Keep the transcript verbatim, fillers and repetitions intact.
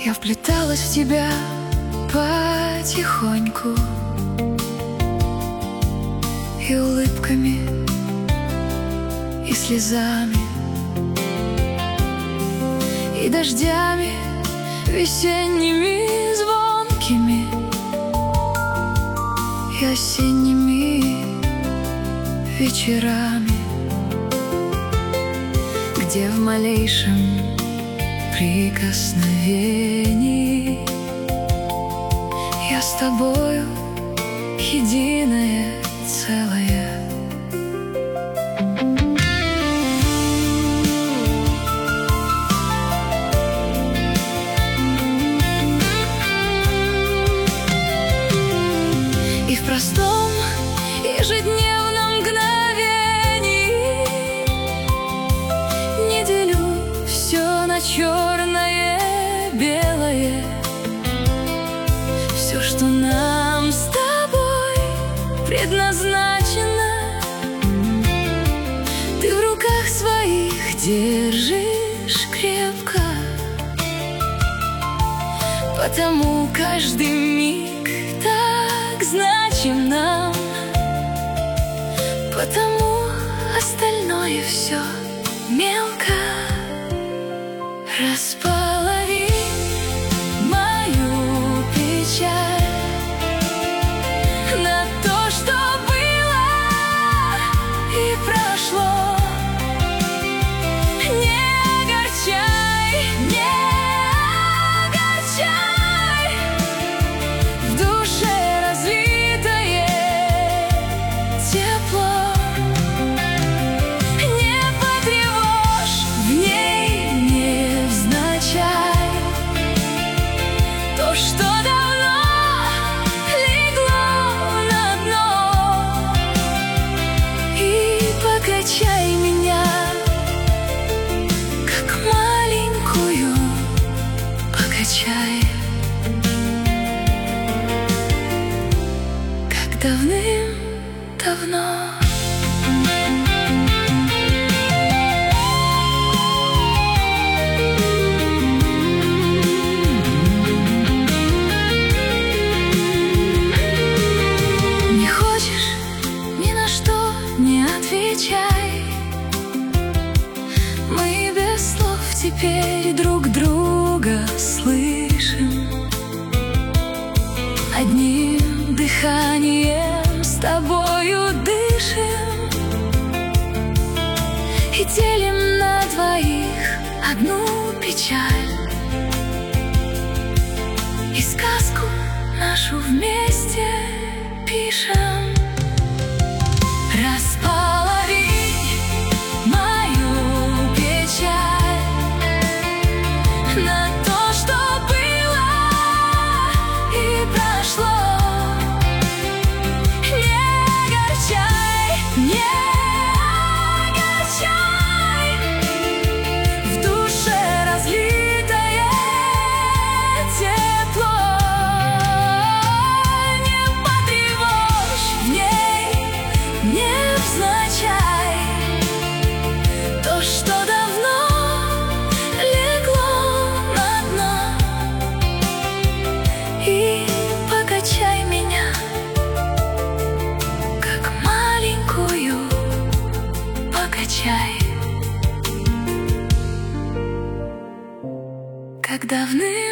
Я вплеталась в тебя потихоньку, и улыбками, и слезами, и дождями весенними звонкими, и осенними вечерами, где в малейшем прикосновении я с тобою единое целое. И в простом ежедневном мгновении не делю все на черное, белое. Все, что нам с тобой предназначено, ты в руках своих держишь крепко. Потому каждый миг так значим нам, потому остальное все мелко. Располови мою печаль на то, что было и прошло. Не огорчай, не огорчай в душе разлитое тепло. Не потревожь в ней невзначай то, что давно легло на дно. И покачай меня, как маленькую, покачай, как давным-давно. Не хочешь, ни на что не отвечай. Мы без слов теперь друг друга слышим. Одним дыханием с тобою дышим и делим на двоих одну печаль. И сказку нашу вместе пишем. Располови мою печаль на то, что было и прошло. Не огорчай, не огорчай в душе разлитое тепло. Не потревожь в ней невзначай то, что давно легло на дно. И покачай меня, как маленькую, покачай, как давным